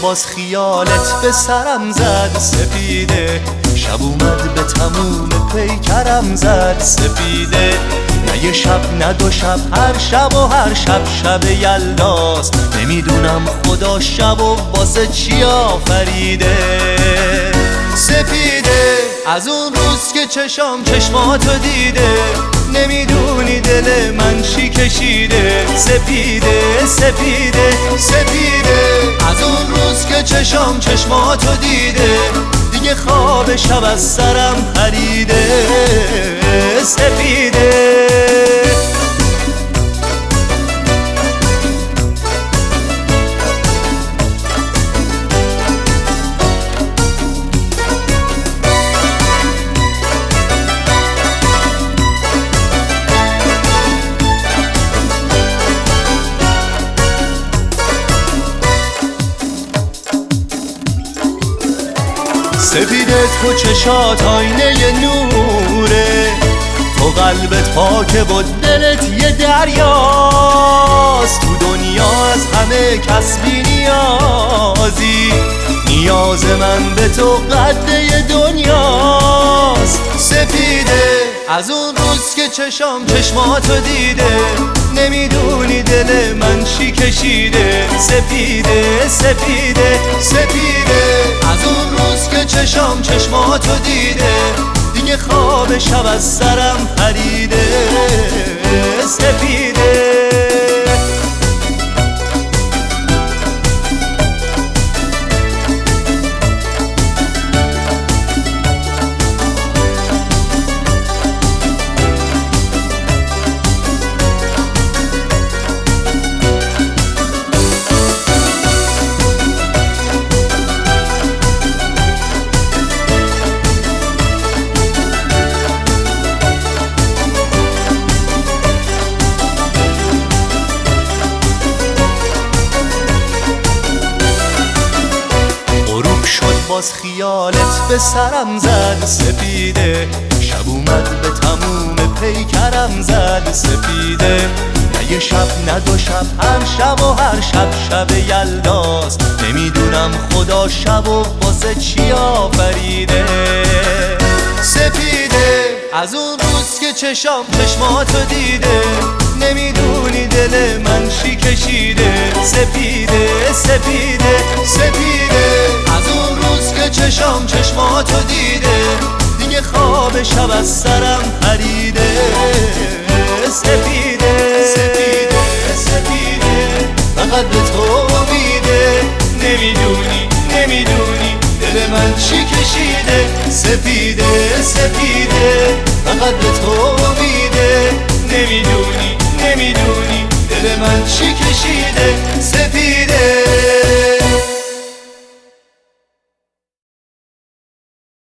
باز خیالت به سرم زد سپیده، شب اومد به تموم پیکرم زد سپیده. نه یه شب نه دو شب، هر شب و هر شب شب یلداست، نمیدونم خدا شب و واسه چی آفریده. سپیده از اون روز که چشام چشماتو دیده، نمیدونی دل من چی کشیده. سپیده سپیده سپیده از اون روز که چشام چشماتو دیده، دیگه خواب شب از سرم پریده. سپیده سپیده تو چشات آینه نوره، تو قلبت پاکه و دلت یه دریاست. تو دنیا از همه کس بی نیازی، نیاز من به تو قده دنیاست. سپیده از اون روز که چشام چشماتو دیده، نمیدونی دل من چی کشیده. سپیده سپیده سپیده از اون روز که چشام چشماتو دیده، دیگه خواب شب از سرم پریده. سپیده باز خیالت به سرم زد سپیده، شب اومد به تموم پیکرم زد سپیده. نه یه شب نه دو شب، هر شب و هر شب شب یلداست، نمیدونم خدا شب و واسه چی آفریده. سپیده از اون روز که چشام چشماتو دیده، نمیدونی دل من چی کشیده. سپیده سپیده سپیده از اون روز که چشام چشماتو دیده، دیگه خواب شب از سرم پریده. سپیده سپیده سپیده فقط به تو امیده، نمیدونی نمیدونی دل من چی کشیده. سپیده سپیده فقط به تو امیده، نمیدونی نمیدونی دل من چی کشیده.